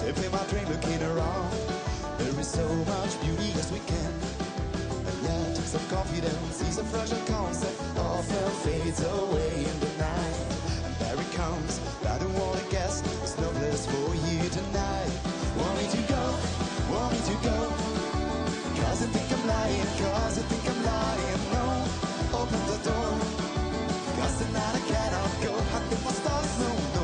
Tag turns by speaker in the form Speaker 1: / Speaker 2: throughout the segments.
Speaker 1: living my dream, looking around. There is so much beauty as we can, and yet some confidence is a fragile concept, often fades away in the night. And there it comes, I don't wanna guess, it's no place for you tonight. Want me to go, want me to go, cause I think I'm lying, cause I think I'm lying. No, open the door, cause tonight I cannot go hunting for stars, no, no.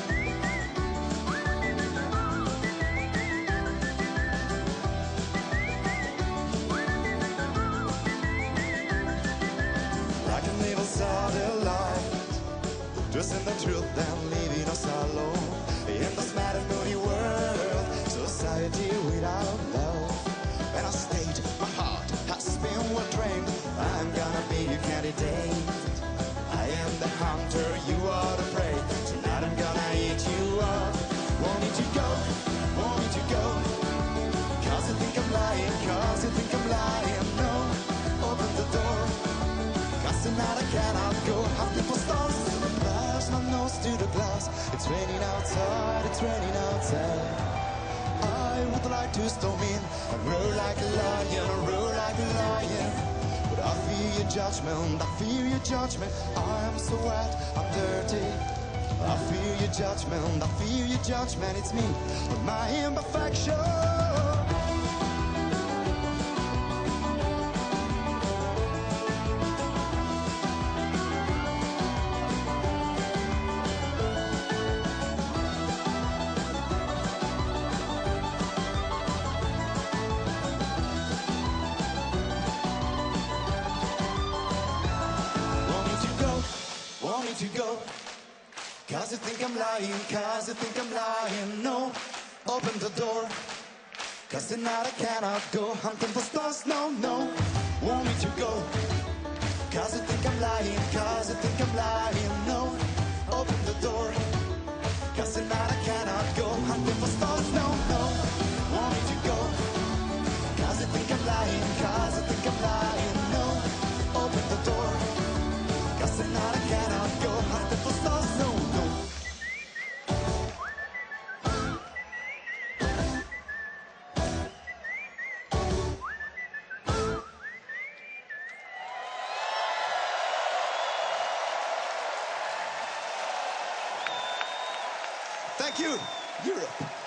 Speaker 1: Like an evil satellite, just in the truth and leaving us alone in this mad and moody world, society without love. And I stayed, my heart has been well trained. I'm gonna be your candidate. I am the hunter, you are the prey. Tonight I'm gonna eat you up. Want me to go, want me to go, cause I think I'm lying, cause I think I'm lying. No, open the door, cause tonight I cannot go hunting for stars. Flash my nose to the glass. It's raining outside, it's raining outside. I would like to storm in and roar like a lion, roar like a lion. But I fear your judgment, I fear your judgment. I'm so wet, I'm dirty. I fear your judgment, I fear your judgment. It's me, with my imperfection. Want me to go, cause I think I'm lying, cause I think I'm lying. No, open the door, cause tonight I cannot go hunting for stars, no, no. Want me to go, cause I think I'm lying, cause I think I'm lying. No, open the door, cause tonight I cannot go hunting for stars, no, no. Want me to go, cause I think I'm lying, cause I think I'm lying. No, open the door, cause tonight I cannot go hunting for stars, no, no. Thank you, Europe.